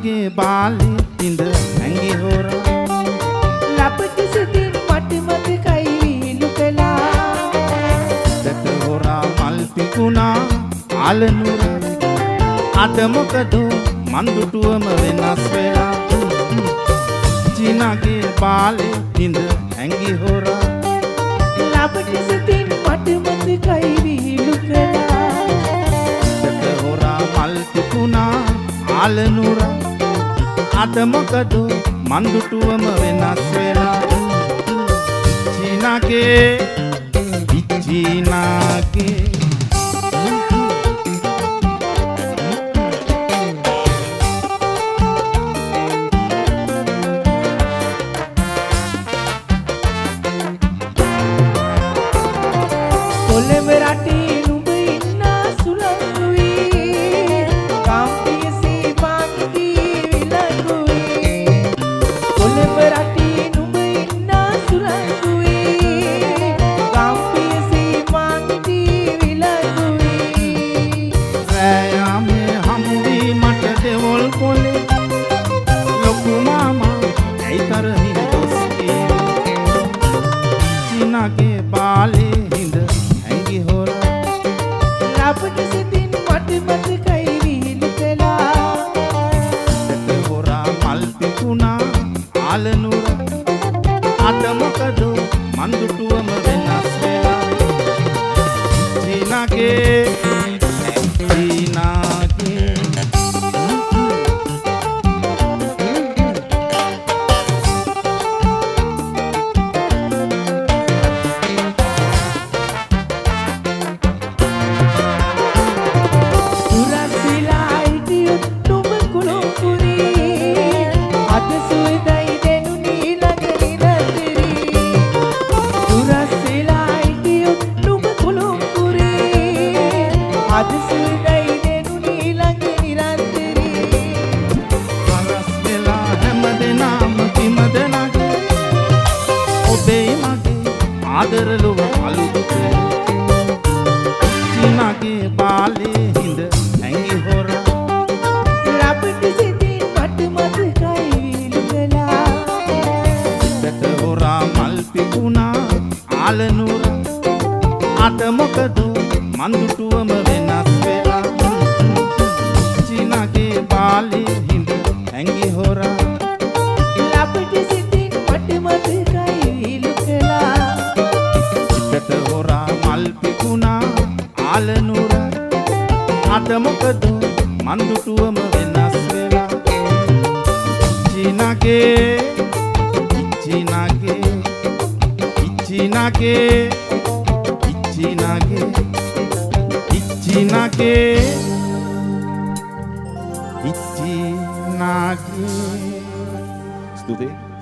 චීනාගේ බාලේ ඉඳ හැංගි හොරා ලපටි සිතින් මට මතකයි විහිළු කළා දැක හොරා මල් පිපුණා ආලනුර අද මොකද මන් දුටුවම වෙනස් වෙලා චීනාගේ බාලේ ඉඳ හැංගි හොරා ලපටි සිතින් මට මතකයි විහිළු කළා දැක හොරා මල් පිපුණා ආලනුර අද මොකද මන් දුටුවම වෙනස් වෙලා චීනාගේ චීනාගේ කොළඹ රටේ නුඹ ඉන්න සුළංගුවේ කාම්පිය සීමාන්ති විලංගුවේ කොළඹ රටේ නුඹ ඉන්න සුළංගුවේ කාම්පිය සීමාන්ති විලංගුවේ රෑයාමේ හමුවී මට දෙවොල් පොලේ ලොකු මාමා ඇයි තරහින් දොස් කියේ චීනාගේ බාලේ හිඳ හැංගි හොරා ලපටි සිතින් මට මතකයි විහිළු කළා දැක හොරා මල් පිපුණා ආලනුර අද මොකද මන් දුටුවම වෙනස් වෙලා චීනාගේ චීනාගේ දුරස්විලා හිටියොත් නුඹ කුළුපුරේ අද සුවදයි දෙනුනී ළඟ නිරතරී දුරස්විලා හිටියොත් නුඹ කුළුපුරේ අද සුවදයි දෙනුනී ළඟ නිරතරී වරස් වෙලා හැමදෙනාම කිමද නගේ ඔබේ මගේ ආදර ලොව අලුතේ චීනාගේ බාලේ හිඳ හැංගි හොරා ලපටි සිතින් මට මතකයි විහිළු කළා දැක හොරා මල් පිපුණා ආලනුර අද මොකද මන් දුටුවම වෙනස් වෙලා චීනාගේ බාලේ හිඳ හැංගි හොරා ලපටි සිතින් මට මතකයි විහිළු කළා දැක හොරා මල් පිපුණා ආලනුර අද මොකද මන් දුටුවම වෙනස් වෙලා චීනාගේ චීනාගේ චීනාගේ චීනාගේ චීනාගේ චීනාගේ ස්තුතියි